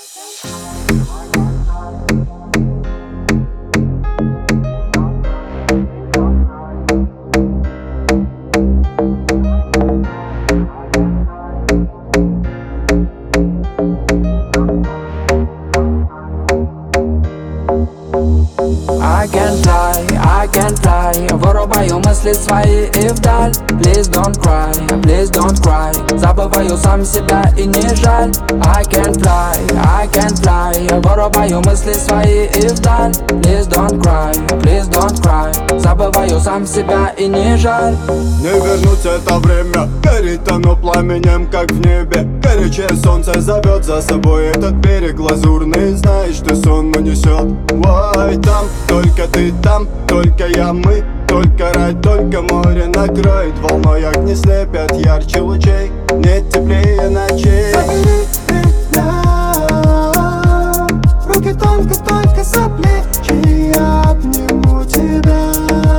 I can fly, вырубаю мысли свои и вдаль. Please don't cry, забываю сам себя и не жаль. I can fly, вырубаю мысли свои и вдаль. Please don't cry, забываю сам себя и не жаль. Не вернуть это время, горит оно пламенем, как в небе. Горячее солнце зовет за собой этот берег лазурный. Знаешь, ты сон унесет. Ой, там, только ты там, только я, мы. Только рай, только море накроет волной. Огни слепят ярче лучей, нет теплее ночей. Забери меня, руки только за плечи, я обниму тебя.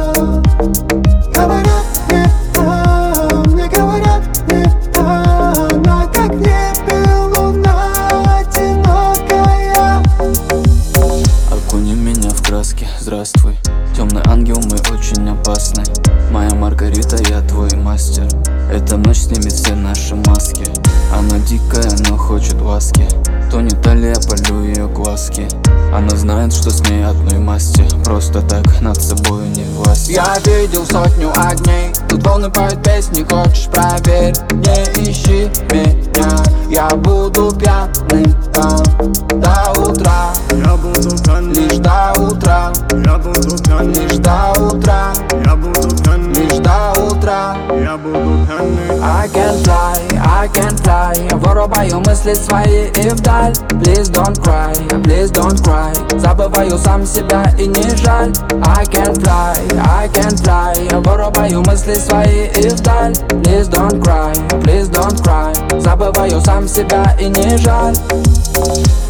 Говорят не там, мне говорят не там, а как в небе луна одинокая. Окуни меня в краски, здравствуй. Темный ангел, мы очень опасны. Моя Маргарита, я твой мастер. Эта ночь снимет все наши маски. Она дикая, но хочет ласки. Тонет талия, полю ее глазки. Она знает, что с ней одной масти. Просто так над собой не власть. Я видел сотню огней, тут волны поют песни, хочешь проверь. Не ищи меня, я буду пьяным там до утра. Я буду пьяный, Лишь до утра, я буду пьяный, лишь до утра, я буду пьяный, лишь до утра. я буду пьяный. I can fly, вырубаю мысли свои и вдаль. Please don't cry, забываю сам себя и не жаль. I can fly, вырубаю мысли свои и вдаль. Please don't cry, забываю сам себя и не жаль.